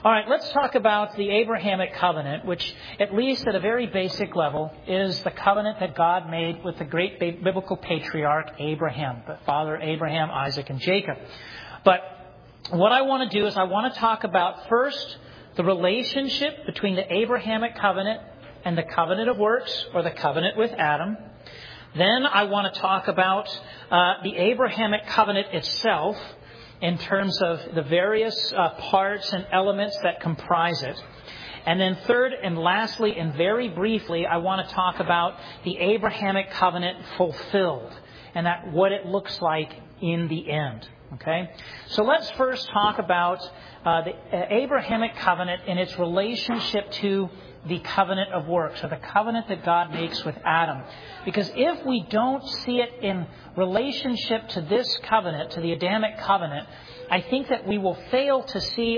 All right, let's talk about the Abrahamic covenant, which, at least at a very basic level, is the covenant that God made with the great biblical patriarch Abraham, the father Abraham, Isaac, and Jacob. But what I want to do is I want to talk about first the relationship between the Abrahamic covenant and the covenant of works, or the covenant with Adam. Then I want to talk about the Abrahamic covenant itself, in terms of the various parts and elements that comprise it. And then third and lastly, and very briefly, I want to talk about the Abrahamic covenant fulfilled and that what it looks like in the end. Okay? So let's first talk about the Abrahamic covenant in its relationship to the covenant of works, or the covenant that God makes with Adam. Because if we don't see it in relationship to this covenant, to the Adamic covenant, I think that we will fail to see,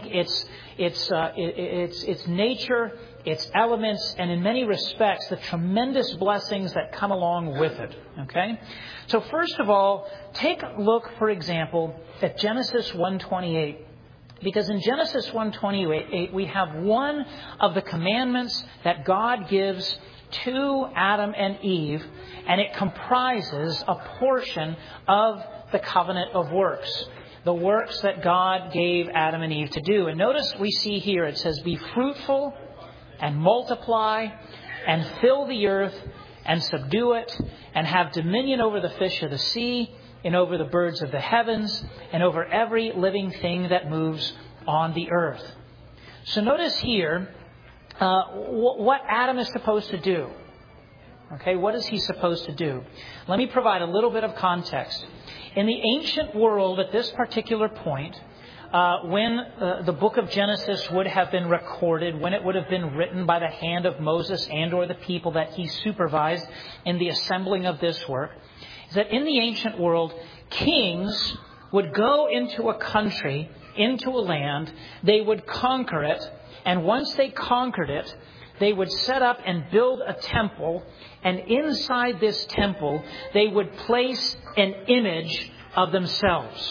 its nature, its elements, and in many respects, the tremendous blessings that come along with it. Okay? So first of all, take a look, for example, at Genesis 1:28. Because in Genesis 1:28, we have one of the commandments that God gives to Adam and Eve, and it comprises a portion of the covenant of works, the works that God gave Adam and Eve to do. And notice we see here, it says, "Be fruitful and multiply and fill the earth and subdue it and have dominion over the fish of the sea and over the birds of the heavens, and over every living thing that moves on the earth." So notice here what Adam is supposed to do. Okay, what is he supposed to do? Let me provide a little bit of context. In the ancient world at this particular point, when the book of Genesis would have been recorded, when it would have been written by the hand of Moses and or the people that he supervised in the assembling of this work, is that in the ancient world, kings would go into a country, into a land, they would conquer it, and once they conquered it, they would set up and build a temple, and inside this temple, they would place an image of themselves.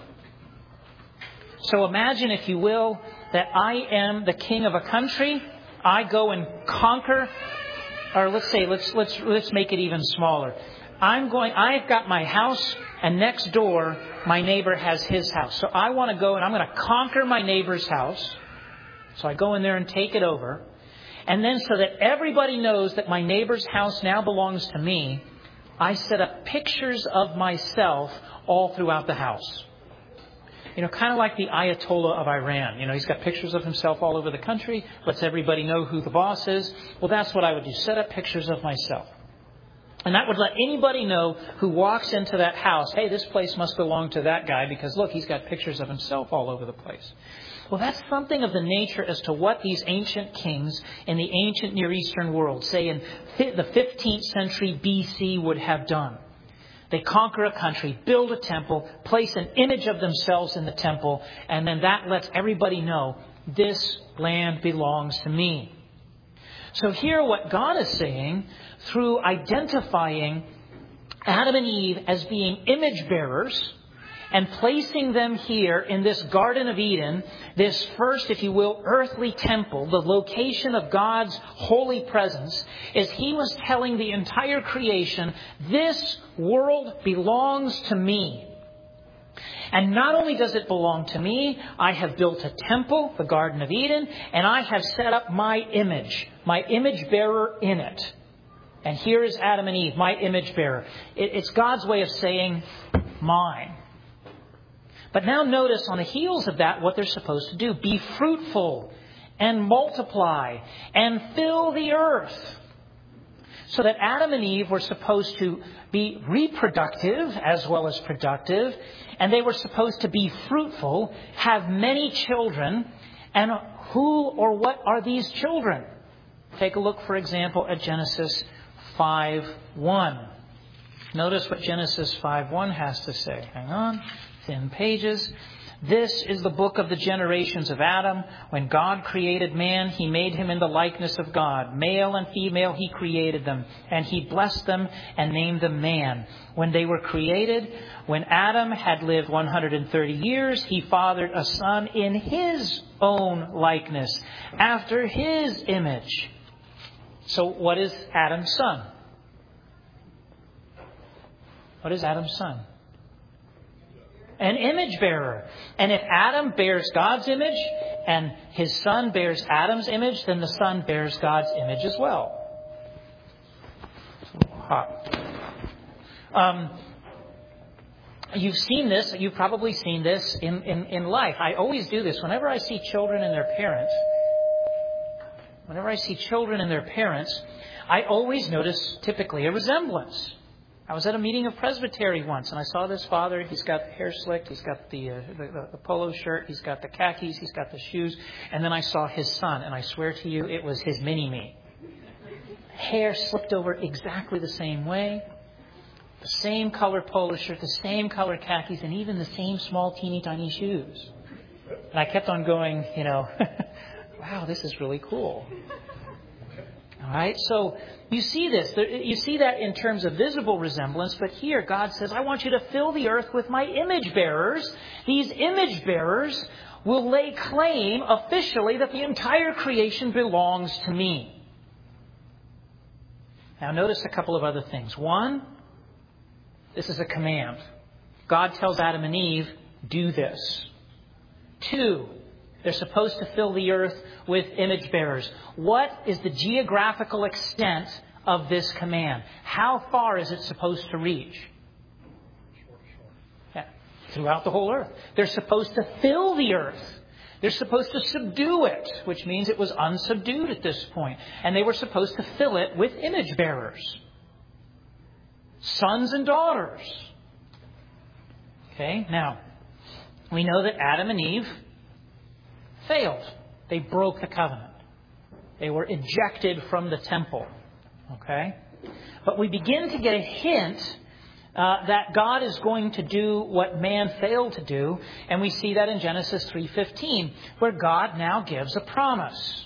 So imagine, if you will, that I am the king of a country. I go and conquer, or let's make it even smaller. I've got my house, and next door, my neighbor has his house. So I want to go and I'm going to conquer my neighbor's house. So I go in there and take it over. And then, so that everybody knows that my neighbor's house now belongs to me, I set up pictures of myself all throughout the house. Kind of like the Ayatollah of Iran. He's got pictures of himself all over the country, lets everybody know who the boss is. Well, that's what I would do. Set up pictures of myself. And that would let anybody know who walks into that house, hey, this place must belong to that guy because, look, he's got pictures of himself all over the place. Well, that's something of the nature as to what these ancient kings in the ancient Near Eastern world, say in the 15th century BC, would have done. They conquer a country, build a temple, place an image of themselves in the temple, and then that lets everybody know this land belongs to me. So here what God is saying, through identifying Adam and Eve as being image bearers and placing them here in this Garden of Eden, this first, if you will, earthly temple, the location of God's holy presence, is He was telling the entire creation, this world belongs to me. And not only does it belong to me, I have built a temple, the Garden of Eden, and I have set up my image bearer in it. And here is Adam and Eve, my image bearer. It's God's way of saying, mine. But now notice on the heels of that what they're supposed to do. Be fruitful and multiply and fill the earth. So that Adam and Eve were supposed to be reproductive as well as productive. And they were supposed to be fruitful, have many children. And who or what are these children? Take a look, for example, at Genesis 5:1. Notice what Genesis 5:1 has to say. Hang on. Thin pages. This is the book of the generations of Adam. When God created man, He made him in the likeness of God. Male and female He created them, and He blessed them and named them man. When they were created, when Adam had lived 130 years, he fathered a son in his own likeness, after his image. So what is Adam's son? What is Adam's son? An image bearer. And if Adam bears God's image and his son bears Adam's image, then the son bears God's image as well. It's a little hot. You've seen this. You've probably seen this in life. I always do this. Whenever I see children and their parents, I always notice typically a resemblance. I was at a meeting of Presbytery once, and I saw this father. He's got the hair slicked. He's got the polo shirt. He's got the khakis. He's got the shoes. And then I saw his son, and I swear to you, it was his mini-me. Hair slicked over exactly the same way. The same color polo shirt, the same color khakis, and even the same small, teeny, tiny shoes. And I kept on going, wow, this is really cool. All right, so you see this. You see that in terms of visible resemblance, but here God says, I want you to fill the earth with my image bearers. These image bearers will lay claim officially that the entire creation belongs to me. Now notice a couple of other things. One, this is a command. God tells Adam and Eve, do this. Two, they're supposed to fill the earth with image bearers. What is the geographical extent of this command? How far is it supposed to reach? Yeah, throughout the whole earth. They're supposed to fill the earth. They're supposed to subdue it, which means it was unsubdued at this point. And they were supposed to fill it with image bearers. Sons and daughters. Okay, now, we know that Adam and Eve failed. They broke the covenant. They were ejected from the temple. Okay? But we begin to get a hint that God is going to do what man failed to do. And we see that in Genesis 3:15, where God now gives a promise.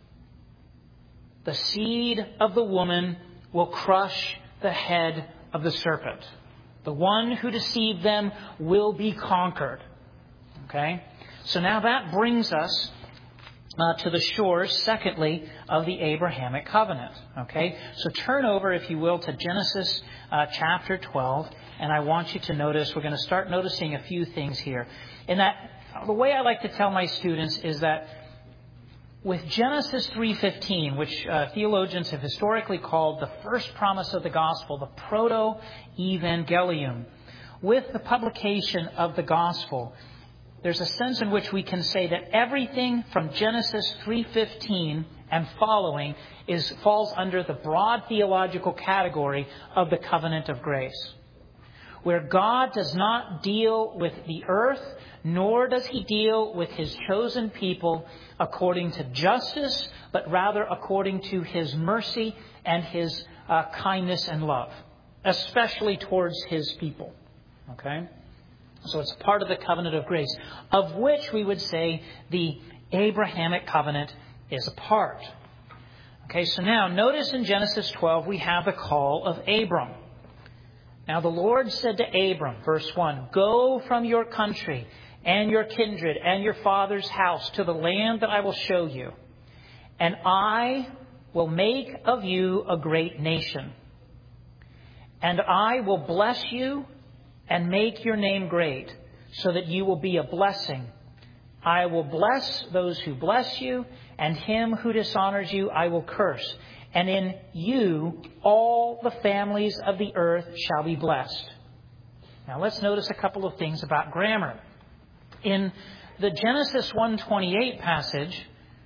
The seed of the woman will crush the head of the serpent. The one who deceived them will be conquered. Okay? So now that brings us to the shores, secondly, of the Abrahamic covenant. Okay? So turn over, if you will, to Genesis chapter 12. And I want you to notice, we're going to start noticing a few things here. In that, the way I like to tell my students is that with Genesis 3:15, which theologians have historically called the first promise of the gospel, the proto-evangelium, with the publication of the gospel, there's a sense in which we can say that everything from Genesis 3:15 and following falls under the broad theological category of the covenant of grace, where God does not deal with the earth, nor does He deal with His chosen people according to justice, but rather according to His mercy and His kindness and love, especially towards His people. Okay? So it's part of the covenant of grace, of which we would say the Abrahamic covenant is a part. Okay, so now notice in Genesis 12 we have the call of Abram. Now the Lord said to Abram, verse 1, go from your country and your kindred and your father's house to the land that I will show you, and I will make of you a great nation. And I will bless you and make your name great, so that you will be a blessing. I will bless those who bless you, and him who dishonors you I will curse. And in you all the families of the earth shall be blessed. Now let's notice a couple of things about grammar. In the Genesis 1:28 passage,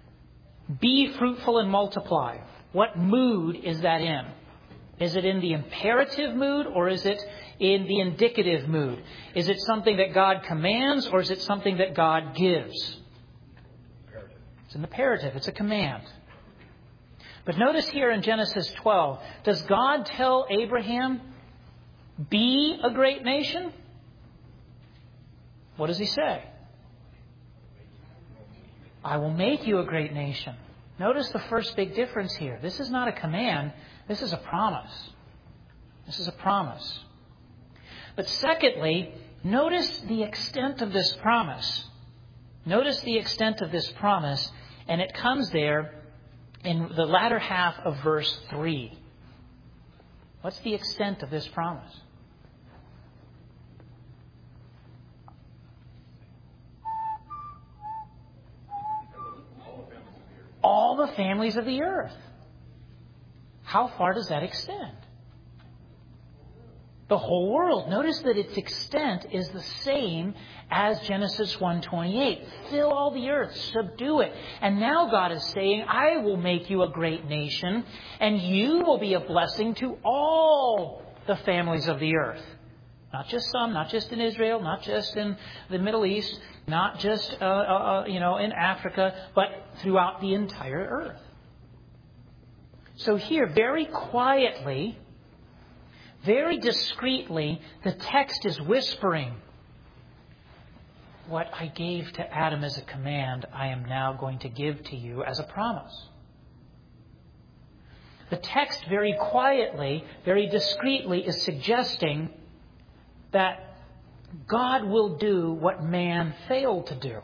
be fruitful and multiply. What mood is that in? Is it in the imperative mood, or is it in the indicative mood? Is it something that God commands, or is it something that God gives? Imperative. It's an imperative. It's a command. But notice here in Genesis 12, does God tell Abraham, be a great nation? What does He say? I will make you a great nation. Notice the first big difference here. This is not a command. This is a promise. This is a promise. But secondly, notice the extent of this promise. Notice the extent of this promise, and it comes there in the latter half of verse 3. What's the extent of this promise? All the families of the earth. How far does that extend? The whole world. Notice that its extent is the same as Genesis 1:28. Fill all the earth, subdue it. And now God is saying, I will make you a great nation, and you will be a blessing to all the families of the earth. Not just some, not just in Israel, not just in the Middle East, not just in Africa, but throughout the entire earth. So here, very quietly, very discreetly, the text is whispering, what I gave to Adam as a command, I am now going to give to you as a promise. The text very quietly, very discreetly is suggesting that God will do what man failed to do.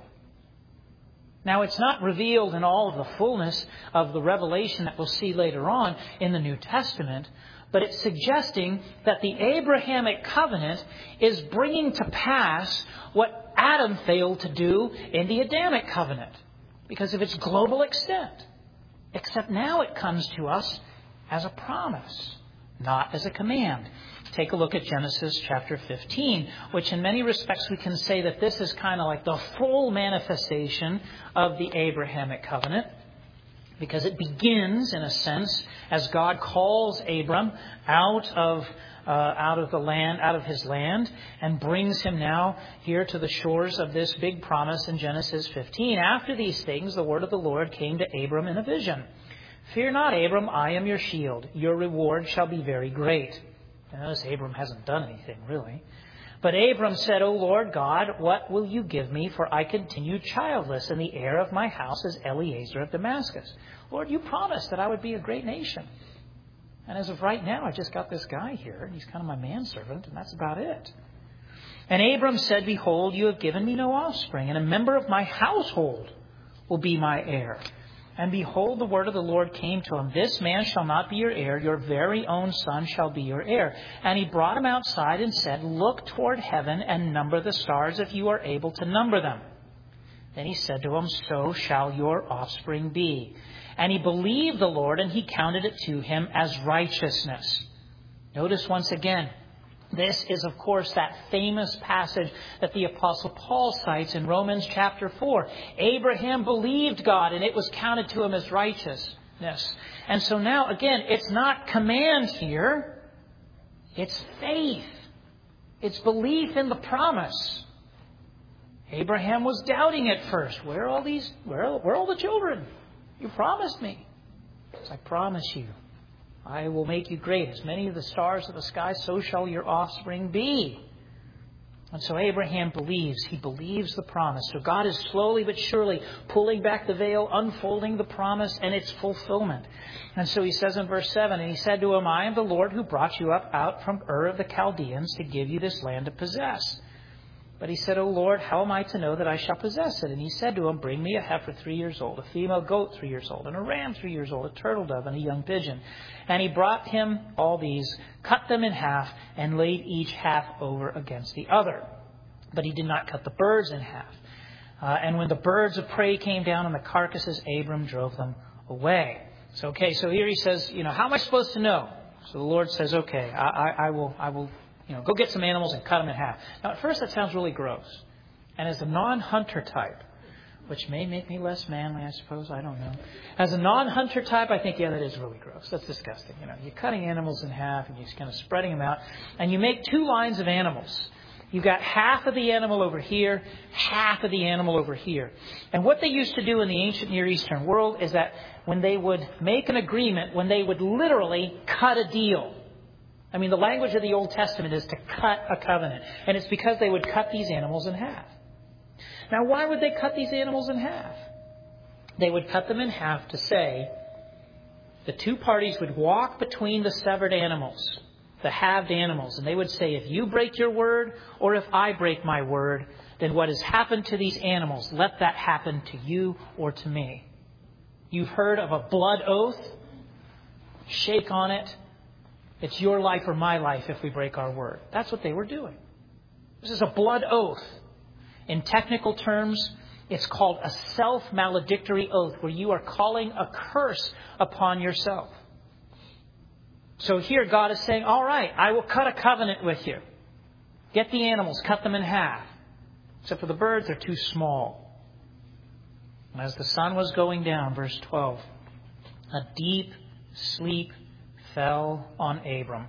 Now, it's not revealed in all of the fullness of the revelation that we'll see later on in the New Testament, but it's suggesting that the Abrahamic covenant is bringing to pass what Adam failed to do in the Adamic covenant because of its global extent. Except now it comes to us as a promise, not as a command. Take a look at Genesis chapter 15, which in many respects we can say that this is kind of like the full manifestation of the Abrahamic covenant, because it begins, in a sense, as God calls Abram out of the land, out of his land, and brings him now here to the shores of this big promise in Genesis 15. After these things, the word of the Lord came to Abram in a vision. Fear not, Abram, I am your shield. Your reward shall be very great. Now, notice Abram hasn't done anything, really. But Abram said, O Lord God, what will you give me? For I continue childless, and the heir of my house is Eliezer of Damascus. Lord, you promised that I would be a great nation. And as of right now, I just got this guy here, and he's kind of my manservant, and that's about it. And Abram said, Behold, you have given me no offspring, and a member of my household will be my heir. And behold, the word of the Lord came to him, This man shall not be your heir, your very own son shall be your heir. And he brought him outside and said, Look toward heaven and number the stars if you are able to number them. Then he said to him, So shall your offspring be. And he believed the Lord, and he counted it to him as righteousness. Notice once again, this is, of course, that famous passage that the Apostle Paul cites in Romans chapter 4. Abraham believed God, and it was counted to him as righteousness. And so now, again, it's not command here. It's faith. It's belief in the promise. Abraham was doubting at first. Where are all the children? You promised me. Yes, I promise you. I will make you great. As many of the stars of the sky, so shall your offspring be. And so Abraham believes. He believes the promise. So God is slowly but surely pulling back the veil, unfolding the promise and its fulfillment. And so he says in verse 7, And he said to him, I am the Lord who brought you up out from Ur of the Chaldeans to give you this land to possess. But he said, O Lord, how am I to know that I shall possess it? And he said to him, Bring me a heifer 3 years old, a female goat 3 years old, and a ram 3 years old, a turtle dove, and a young pigeon. And he brought him all these, cut them in half, and laid each half over against the other. But he did not cut the birds in half. And when the birds of prey came down on the carcasses, Abram drove them away. So here he says, how am I supposed to know? So the Lord says, okay, I will go get some animals and cut them in half. Now, at first, that sounds really gross. And as a non-hunter type, which may make me less manly, I suppose, I don't know. As a non-hunter type, I think, that is really gross. That's disgusting. You're cutting animals in half and you're just kind of spreading them out. And you make 2 lines of animals. You've got half of the animal over here, half of the animal over here. And what they used to do in the ancient Near Eastern world is that when they would make an agreement, when they would literally cut a deal. I mean, the language of the Old Testament is to cut a covenant. And it's because they would cut these animals in half. Now, why would they cut these animals in half? they would cut them in half to say the two parties would walk between the severed animals, the halved animals, and they would say, if you break your word or if I break my word, then what has happened to these animals, let that happen to you or to me. You've heard of a blood oath? Shake on it. It's your life or my life if we break our word. That's what they were doing. This is a blood oath. In technical terms, it's called a self-maledictory oath, where you are calling a curse upon yourself. So here God is saying, all right, I will cut a covenant with you. Get the animals, cut them in half. Except for the birds, they're too small. And as the sun was going down, verse 12, a deep sleep fell on Abram.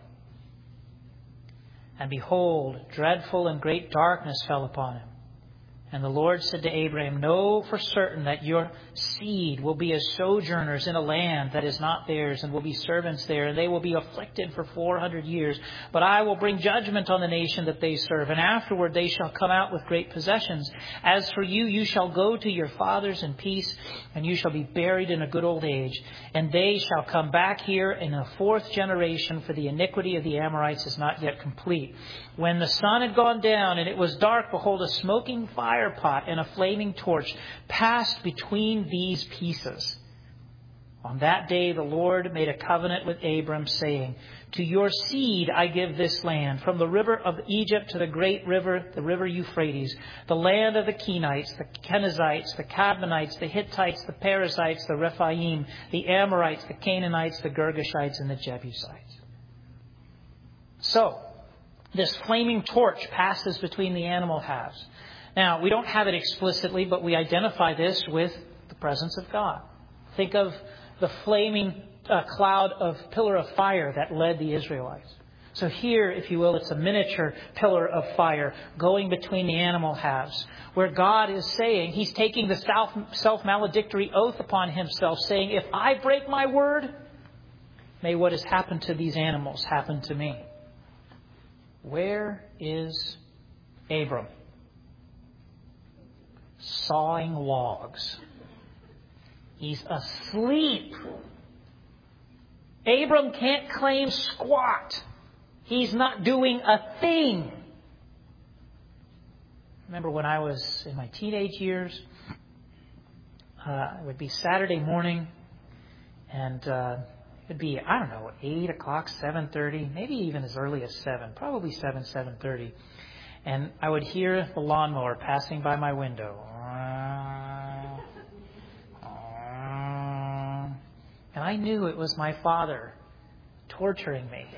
And behold, dreadful and great darkness fell upon him. And the Lord said to Abraham, know for certain that your seed will be as sojourners in a land that is not theirs, and will be servants there, and they will be afflicted for 400 years. But I will bring judgment on the nation that they serve, and afterward they shall come out with great possessions. As for you, you shall go to your fathers in peace, and you shall be buried in a good old age. And they shall come back here in the fourth generation, for the iniquity of the Amorites is not yet complete. When the sun had gone down, and it was dark, behold, a smoking fire pot and a flaming torch passed between these pieces. On that day the Lord made a covenant with Abram, saying, to your seed I give this land, from the river of Egypt to the great river, the river Euphrates, the land of the Kenites, the Kenizzites, the Cadmonites, the Hittites, the Perizzites, the Rephaim, the Amorites, the Canaanites, the Girgashites, and the Jebusites. So, this flaming torch passes between the animal halves. Now, we don't have it explicitly, but we identify this with the presence of God. Think of the flaming cloud of pillar of fire that led the Israelites. So here, if you will, it's a miniature pillar of fire going between the animal halves, where God is saying, He's taking the self-maledictory oath upon Himself, saying, if I break my word, may what has happened to these animals happen to me. Where is Abram? Sawing logs. He's asleep. Abram can't claim squat. He's not doing a thing. Remember when I was in my teenage years, it would be Saturday morning, and it would be, 8 o'clock, 7:30, maybe even as early as 7, probably 7:30. And I would hear the lawnmower passing by my window. And I knew it was my father torturing me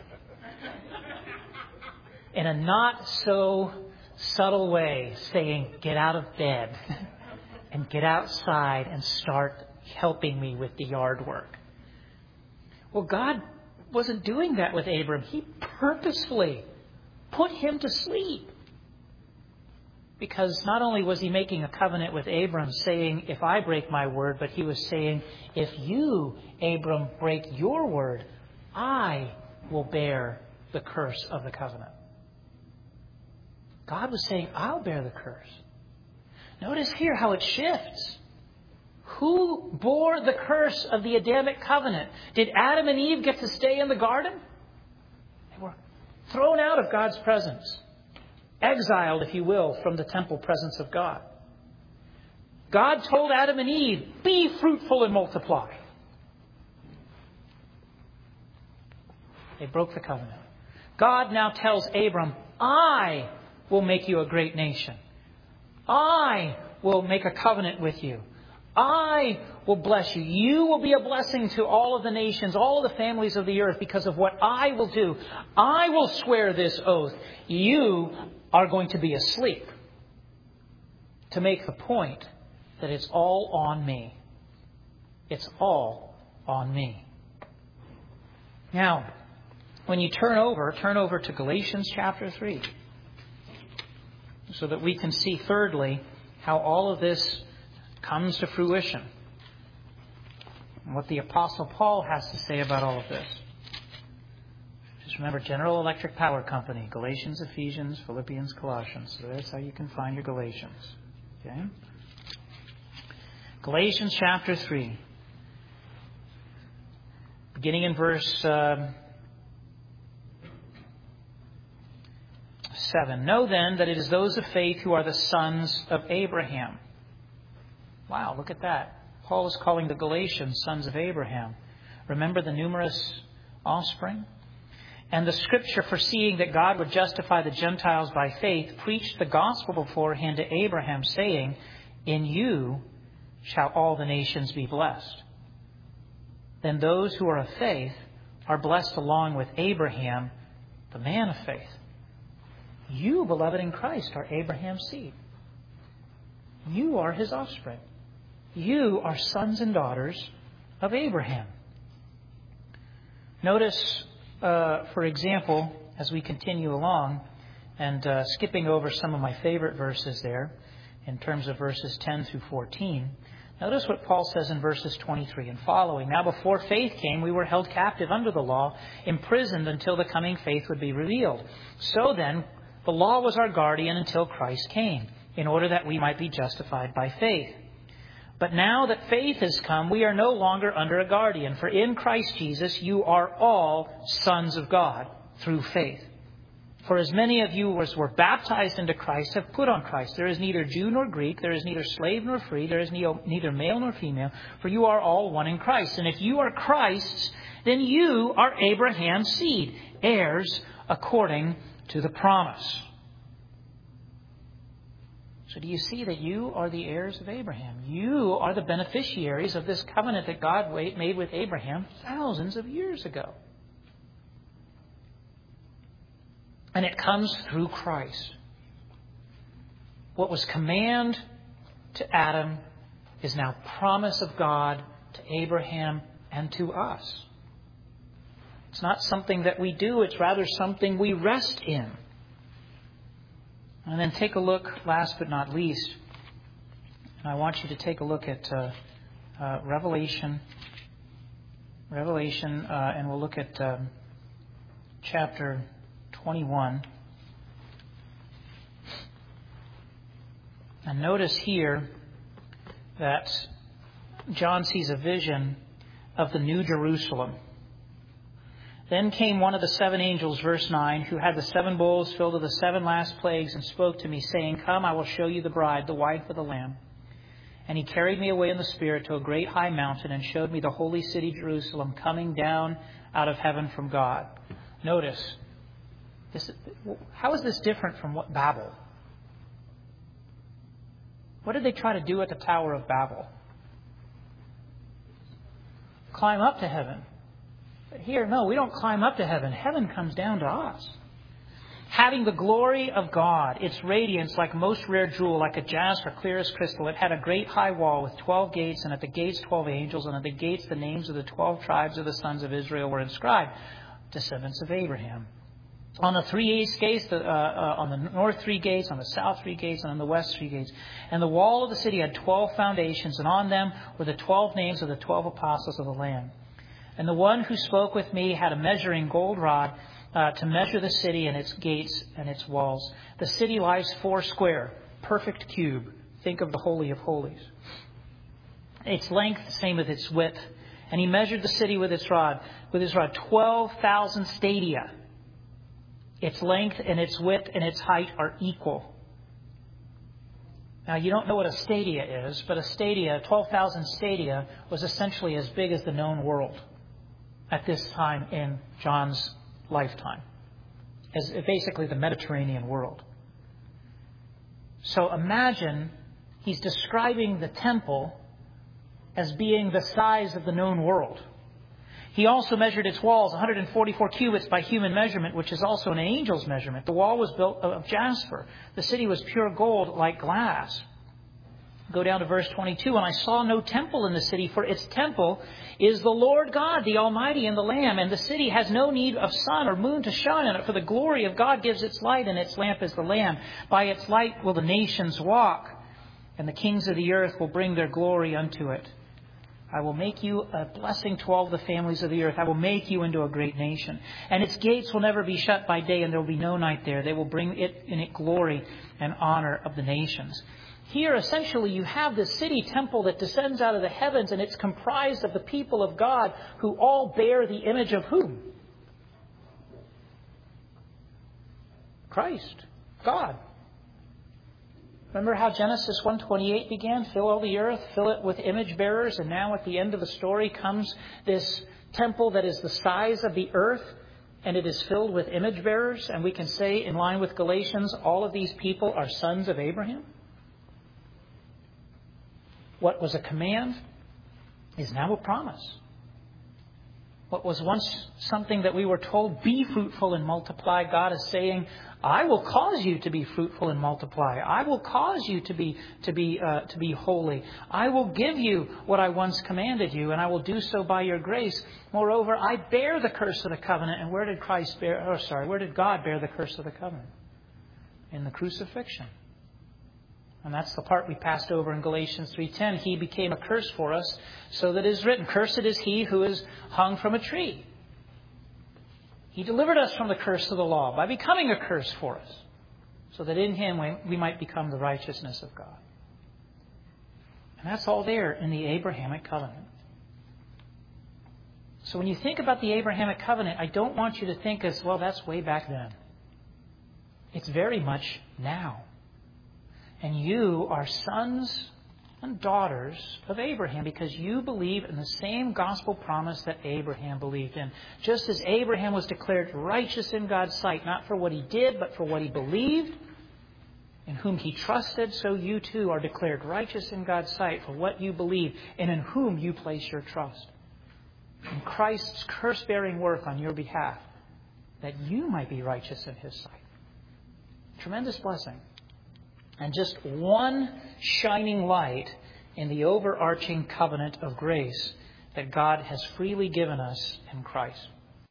in a not so subtle way, saying, get out of bed and get outside and start helping me with the yard work. Well, God wasn't doing that with Abram. He purposefully put him to sleep. Because not only was He making a covenant with Abram, saying, if I break my word, but He was saying, if you, Abram, break your word, I will bear the curse of the covenant. God was saying, I'll bear the curse. Notice here how it shifts. Who bore the curse of the Adamic covenant? Did Adam and Eve get to stay in the garden? They were thrown out of God's presence. Exiled, if you will, from the temple presence of God. God told Adam and Eve, be fruitful and multiply. They broke the covenant. God now tells Abram, I will make you a great nation. I will make a covenant with you. I will bless you. You will be a blessing to all of the nations, all of the families of the earth, because of what I will do. I will swear this oath. You are going to be asleep. To make the point that it's all on me. It's all on me. Now, when you turn over to Galatians chapter 3. So that we can see, thirdly, how all of this comes to fruition. And what the Apostle Paul has to say about all of this. Just remember, General Electric Power Company, Galatians, Ephesians, Philippians, Colossians. So that's how you can find your Galatians. Okay? Galatians chapter 3. Beginning in verse 7. Know then that it is those of faith who are the sons of Abraham. Wow, look at that. Paul is calling the Galatians sons of Abraham. Remember the numerous offspring? And the Scripture, foreseeing that God would justify the Gentiles by faith, preached the gospel beforehand to Abraham, saying, in you shall all the nations be blessed. Then those who are of faith are blessed along with Abraham, the man of faith. You, beloved in Christ, are Abraham's seed. You are his offspring. You are sons and daughters of Abraham. Notice, for example, as we continue along, and skipping over some of my favorite verses there, in terms of verses 10 through 14, notice what Paul says in verses 23 and following. Now before faith came, we were held captive under the law, imprisoned until the coming faith would be revealed. So then, the law was our guardian until Christ came, in order that we might be justified by faith. But now that faith has come, we are no longer under a guardian. For in Christ Jesus, you are all sons of God through faith. For as many of you as were baptized into Christ have put on Christ. There is neither Jew nor Greek. There is neither slave nor free. There is neither male nor female. For you are all one in Christ. And if you are Christ's, then you are Abraham's seed, heirs according to the promise. So do you see that you are the heirs of Abraham? You are the beneficiaries of this covenant that God made with Abraham thousands of years ago. And it comes through Christ. What was command to Adam is now promise of God to Abraham and to us. It's not something that we do. It's rather something we rest in. And then take a look, last but not least, and I want you to take a look at Revelation, and we'll look at chapter 21. And notice here that John sees a vision of the New Jerusalem. Then came one of the seven angels, verse 9, who had the seven bowls filled with the seven last plagues, and spoke to me, saying, Come, I will show you the bride, the wife of the Lamb. And he carried me away in the Spirit to a great high mountain, and showed me the holy city Jerusalem, coming down out of heaven from God. Notice, how is this different from what Babel? What did they try to do at the Tower of Babel? Climb up to heaven. But here, no, we don't climb up to heaven. Heaven comes down to us. Having the glory of God, its radiance like most rare jewel, like a jasper, clear as crystal. It had a great high wall with 12 gates, and at the gates 12 angels, and at the gates the names of the 12 tribes of the sons of Israel were inscribed, descendants of Abraham. On the 3 east gates, on the north 3 gates, on the south 3 gates, and on the west 3 gates. And the wall of the city had 12 foundations, and on them were the 12 names of the 12 apostles of the Lamb. And the one who spoke with me had a measuring gold rod to measure the city and its gates and its walls. The city lies 4 square, perfect cube. Think of the Holy of Holies. Its length, the same with its width. And he measured the city with his rod, 12,000 stadia. Its length and its width and its height are equal. Now, you don't know what a stadia is, but a stadia, 12,000 stadia, was essentially as big as the known world at this time in John's lifetime, as basically the Mediterranean world. So imagine he's describing the temple as being the size of the known world. He also measured its walls, 144 cubits by human measurement, which is also an angel's measurement. The wall was built of jasper. The city was pure gold like glass. Go down to verse 22. And I saw no temple in the city, for its temple is the Lord God, the Almighty, and the Lamb. And the city has no need of sun or moon to shine on it, for the glory of God gives its light, and its lamp is the Lamb. By its light will the nations walk, and the kings of the earth will bring their glory unto it. I will make you a blessing to all the families of the earth. I will make you into a great nation. And its gates will never be shut by day, and there will be no night there. They will bring it in it glory and honor of the nations. Here, essentially, you have this city temple that descends out of the heavens, and it's comprised of the people of God who all bear the image of whom? Christ, God. Remember how Genesis 1:28 began? Fill all the earth, fill it with image bearers, and now at the end of the story comes this temple that is the size of the earth, and it is filled with image bearers, and we can say, in line with Galatians, all of these people are sons of Abraham. What was a command is now a promise. What was once something that we were told, be fruitful and multiply, God is saying, I will cause you to be fruitful and multiply. I will cause you to be holy. I will give you what I once commanded you, and I will do so by your grace. Moreover, I bear the curse of the covenant. And where did God bear the curse of the covenant? In the crucifixion. And that's the part we passed over in Galatians 3:10. He became a curse for us, so that it is written, cursed is he who is hung from a tree. He delivered us from the curse of the law by becoming a curse for us, so that in him we might become the righteousness of God. And that's all there in the Abrahamic covenant. So when you think about the Abrahamic covenant, I don't want you to think as, well, that's way back then. It's very much now. And you are sons and daughters of Abraham because you believe in the same gospel promise that Abraham believed in. Just as Abraham was declared righteous in God's sight, not for what he did, but for what he believed, in whom he trusted, so you too are declared righteous in God's sight for what you believe and in whom you place your trust. In Christ's curse-bearing work on your behalf, that you might be righteous in his sight. Tremendous blessing. And just one shining light in the overarching covenant of grace that God has freely given us in Christ.